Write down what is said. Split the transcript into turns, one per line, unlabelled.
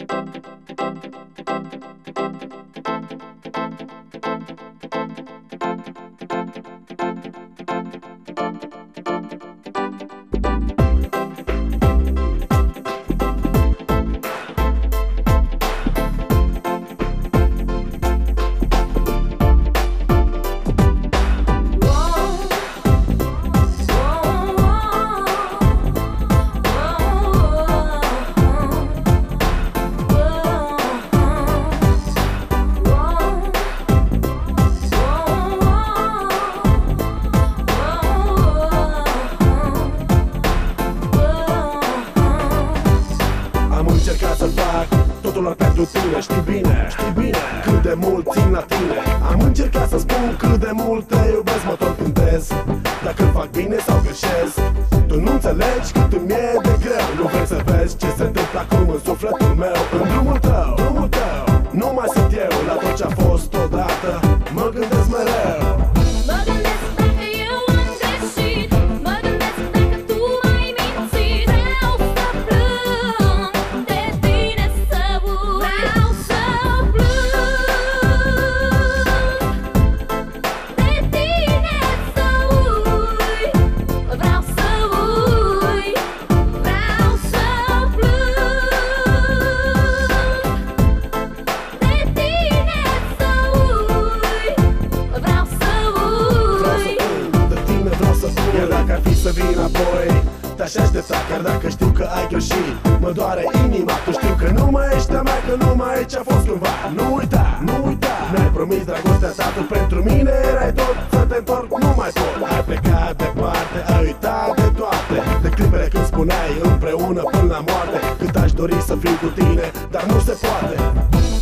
Să fac totul doar pentru tine. Știi bine cât de mult țin la tine. Am încercat să spun cât de mult te iubesc, mă tot gândesc dacă fac bine sau greșesc. Tu nu înțelegi cât îmi e de greu. Nu vrei să vezi ce se întâmplă acum în sufletul meu. În drumul tău, nu mai sunt eu. La tot ce a fost odată mă gândesc mereu.
Mă gândesc dacă eu am greșit. Mă gândesc dacă tu m-ai mințit. Vreau să plâng de tine, să uit. Vreau să plâng de tine, să uit. Vreau să uit. Vreau să plâng de tine, să uit. Vreau să uit.
De tine vreau să plâng. Iar dacă ar fi să vin apoi, te-aș aștepta, chiar dacă știu că ai greșit. Mă doare inima, tu știu că nu mai ești a mea, că nu mai e ce-a fost cândva. Nu uita, mi-ai promis dragostea ta, tu pentru mine erai tot. Să te întorc nu mai pot. Ai plecat departe, ai uitat de toate, de clipele când spuneai împreună până la moarte. Cât aș dori să fiu cu tine, dar nu se poate.